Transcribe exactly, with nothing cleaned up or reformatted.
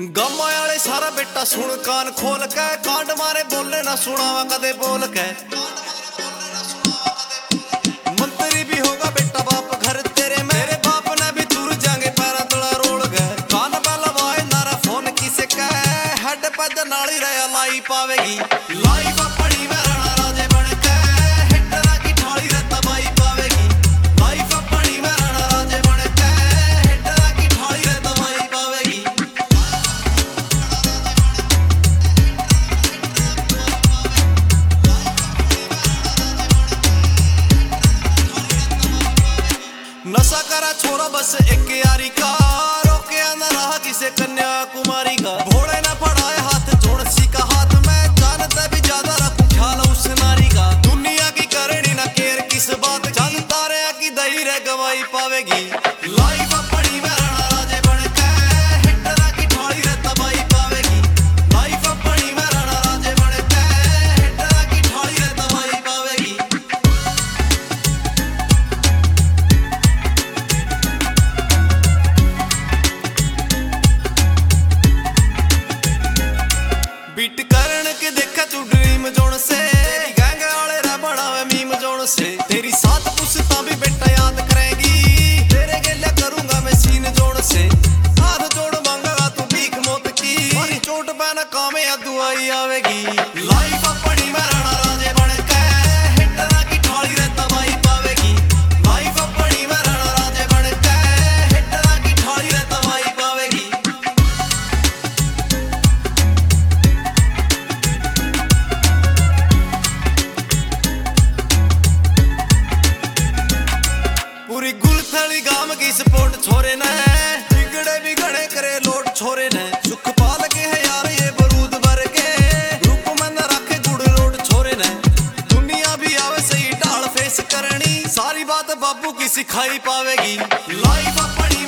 Gamma वाले सारा बेटा सुन कान खोल के, कांड मारे बोले ना सुनावा कदे बोल के। मंत्री भी होगा बेटा बाप घर तेरे, मेरे बाप ने भी दूर जाएंगे पैरा तला रोल गए। कान पे लवाए नारा फोन किसे कह, हेड पे जनाली रहा लाई पावेगी। लाई पड़ी में रहना राजे बन के, हिटरा की ठाली रे तबाही पावेगी। लाई पड़ी में रहना राजे बन के, हिटरा की ठाली रे तबाही पावेगी। नशा करा छोरा बस एक यारी का, रोके न रहा किसे कन्याकुमारी का। भोले न पड़ाए हाथ जोड़ सी का हाथ में, जानता भी ज्यादा रखूं ख्याल उस नारी का। दुनिया की करनी न केयर किस बात, जानता रहा कि दही रे गवाही पावेगी। लाइफ पड़ी में रहना राजे बन के, हिटरा की ठाली रे तबाही पावेगी। लाइफ पड़ी में रहना राजे बन के, हिटरा की ठाली रे तबाही पावेगी। बीट करण के देखा तू ड्रीम जोन से, गैंग वाले रा बनावे मीम जोन से। तेरी साथ पुछता भी बेटा याद करेगी, तेरे गेले करूंगा मैं सीन जोन से। हाथ जोड़ मांगा तू भीख मौत की, मारी चोट पे न कामे दुआई आवेगी। लाइफ पड़ी में रहना राजे बन के, हिटरा की ठाली रे तबाही पावेगी। लाइफ पड़ी में रहना राजे बन के, हिटरा की ठाली रे तबाही पावेगी। पूरी गुलथली गांव की सपोर्ट छोरे ने, बिगड़े बिगड़े करे लोट छोरे ने। सुख पाल के है यार ये बरूद भर के, रूप में न रखे गुड़ रोड छोरे ने। दुनिया भी आवे सही ढाल फेस करनी, सारी बात बाबू की सिखाई पावेगी। लाइफ पड़ी